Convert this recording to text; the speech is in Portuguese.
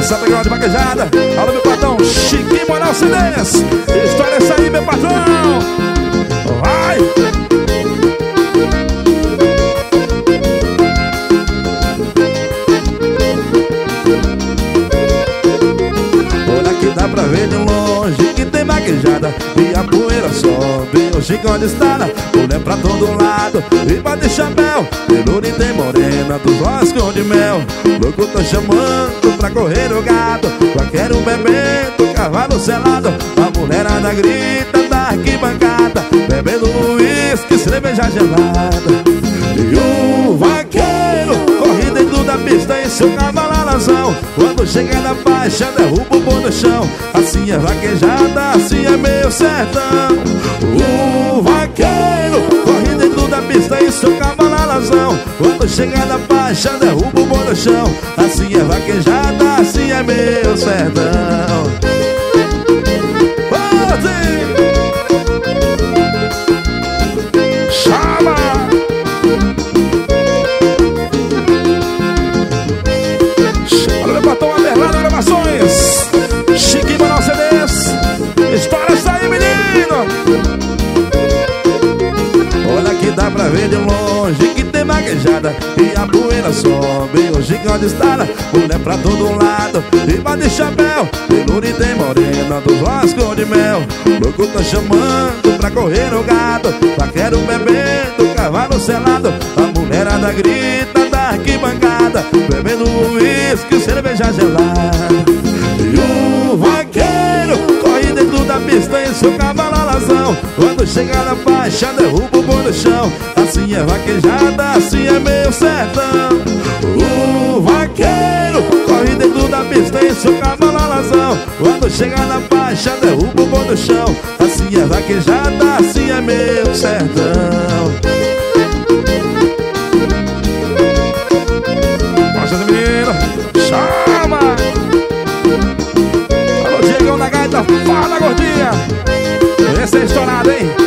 Santa Grande Vaquejada. Alô, meu patrão Chiquinho Moral CDs. História essa aí, meu patrão. Vai! Olha que dá pra ver de longe que tem vaquejada e a poeira sobe, o Chicão de estrada. Mulher pra todo lado e bate chapéu, Peluri tem morena dos olhos cor de mel. Louco tô chamando pra correr o gado, vaqueiro bebendo, cavalo selado. A mulherada grita da arquibancada, bebendo uísque, cerveja gelada. E o vaqueiro corre dentro da pista em seu cavalo alazão. Quando chega na faixa derruba o bom no chão. Assim é vaquejada, assim é meu sertão. O vaqueiro corre dentro da pista em seu cavalo alazão. Quando chega na faixa derruba o bom no chão. Assim é vaquejada, assim é meu sertão. Chama! Olha meu batom Aberlado Gravações, Chiquinho Moral CDs. História essa aí, menino. Olha que dá pra ver de longe que tem vaquejada e a poeira sobe, o Chicão de estrada. Mulher pra todo lado e bate chapéu, Peluri tem morena dos olhos cor de mel. Louco tá chamando pra correr o gado, vaqueiro bebendo, cavalo selado. A mulherada grita da arquibancada, bebendo uísque, cerveja gelada. E o vaqueiro corre dentro da pista em seu cavalo alazão. Quando chega na faixa derruba o bom no chão. Assim é vaquejada, assim é meu sertão. O vaqueiro corre dentro da pista em seu cavalo alazão. Quando chega na faixa derruba o bom no chão. Assim é vaquejada, assim é meu sertão. Gosta de menina? Chama! Alô, Diegão da Gaita, fala, gordinha. Esse é estourado, hein?